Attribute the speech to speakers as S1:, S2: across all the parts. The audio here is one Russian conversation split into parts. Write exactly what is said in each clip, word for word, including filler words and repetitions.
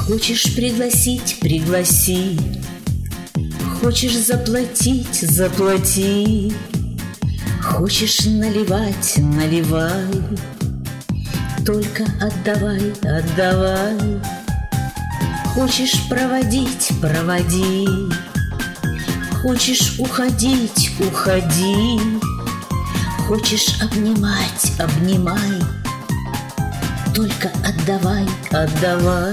S1: Хочешь пригласить — пригласи. Хочешь заплатить — заплати. Хочешь наливать — наливай. Только отдавай, отдавай. Хочешь проводить — проводи. Хочешь уходить — уходи. Хочешь обнимать — обнимай. Только отдавай, отдавай.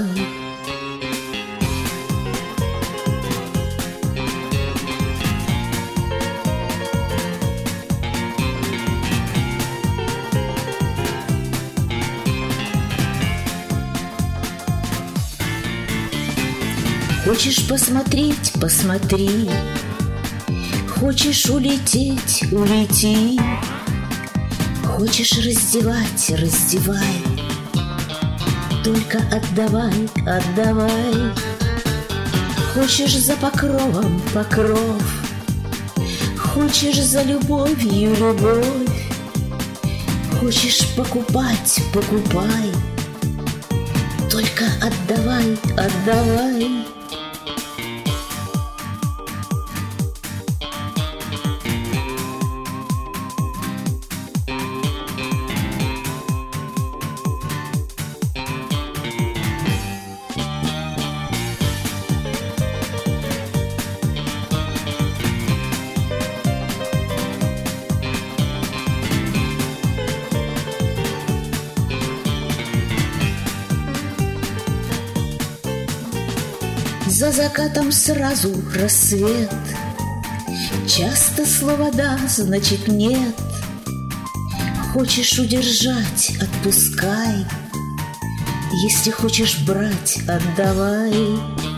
S1: Хочешь посмотреть — посмотри. Хочешь улететь — улети. Хочешь раздевать — раздевай. Только отдавай, отдавай. Хочешь за покровом — покров. Хочешь за любовью — любовь. Хочешь покупать — покупай. Только отдавай, отдавай. За закатом сразу рассвет. Часто слово «да» значит «нет». Хочешь удержать — отпускай. Если хочешь брать — отдавай.